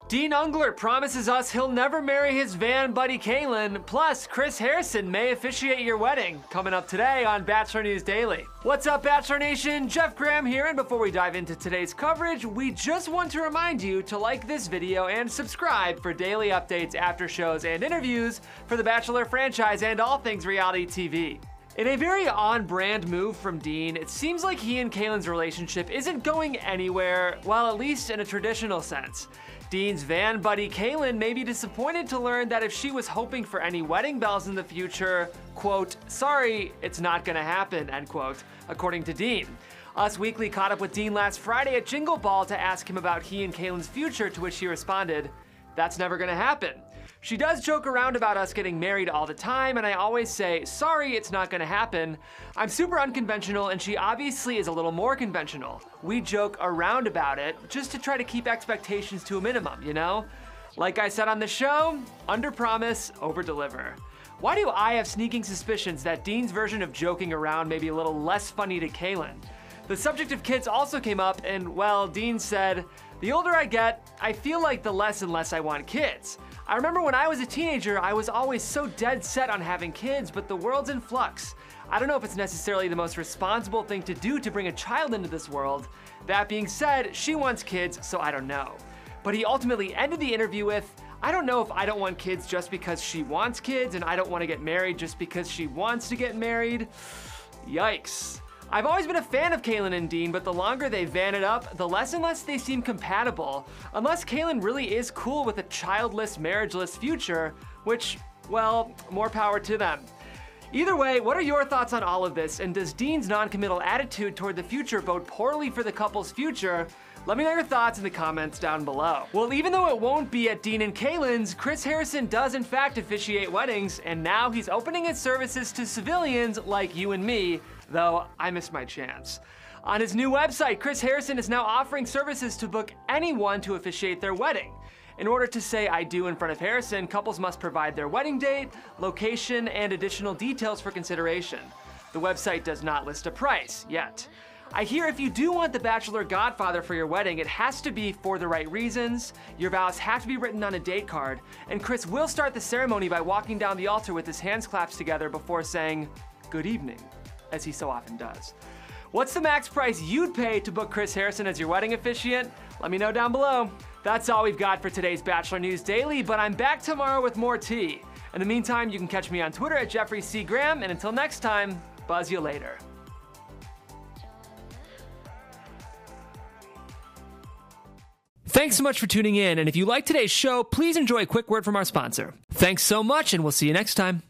Dean Unglert promises us he'll never marry his van buddy Caelynn, plus Chris Harrison may officiate your wedding. Coming up today on Bachelor News Daily. What's up, Bachelor Nation? Jeff Graham here, and before we dive into today's coverage, we just want to remind you to like this video and subscribe for daily updates, after shows, and interviews for the Bachelor franchise and all things reality TV. In a very on-brand move from Dean, it seems like he and Caelynn's relationship isn't going anywhere, well, at least in a traditional sense. Dean's van buddy Caelynn may be disappointed to learn that if she was hoping for any wedding bells in the future, quote, sorry, it's not gonna happen, end quote, according to Dean. Us Weekly caught up with Dean last Friday at Jingle Ball to ask him about he and Caelynn's future, to which he responded, that's never gonna happen. She does joke around about us getting married all the time, and I always say, sorry, it's not gonna happen. I'm super unconventional, and she obviously is a little more conventional. We joke around about it, just to try to keep expectations to a minimum, you know? Like I said on the show, under promise, over deliver. Why do I have sneaking suspicions that Dean's version of joking around may be a little less funny to Caelynn? The subject of kids also came up, and well, Dean said, the older I get, I feel like the less and less I want kids. I remember when I was a teenager, I was always so dead set on having kids, but the world's in flux. I don't know if it's necessarily the most responsible thing to do to bring a child into this world. That being said, she wants kids, so I don't know. But he ultimately ended the interview with, I don't know if I don't want kids just because she wants kids, and I don't want to get married just because she wants to get married. Yikes. I've always been a fan of Caelynn and Dean, but the longer they van it up, the less and less they seem compatible. Unless Caelynn really is cool with a childless, marriageless future, which, well, more power to them. Either way, what are your thoughts on all of this, and does Dean's non-committal attitude toward the future bode poorly for the couple's future? Let me know your thoughts in the comments down below. Well, even though it won't be at Dean and Caelynn's, Chris Harrison does in fact officiate weddings, and now he's opening his services to civilians like you and me, though I missed my chance. On his new website, Chris Harrison is now offering services to book anyone to officiate their wedding. In order to say I do in front of Harrison, couples must provide their wedding date, location, and additional details for consideration. The website does not list a price yet. I hear if you do want the bachelor godfather for your wedding, it has to be for the right reasons, your vows have to be written on a date card, and Chris will start the ceremony by walking down the altar with his hands clasped together before saying, good evening, as he so often does. What's the max price you'd pay to book Chris Harrison as your wedding officiant? Let me know down below. That's all we've got for today's Bachelor News Daily, but I'm back tomorrow with more tea. In the meantime, you can catch me on Twitter at Jeffrey C. Graham, and until next time, buzz you later. Thanks so much for tuning in, and if you like today's show, please enjoy a quick word from our sponsor. Thanks so much, and we'll see you next time.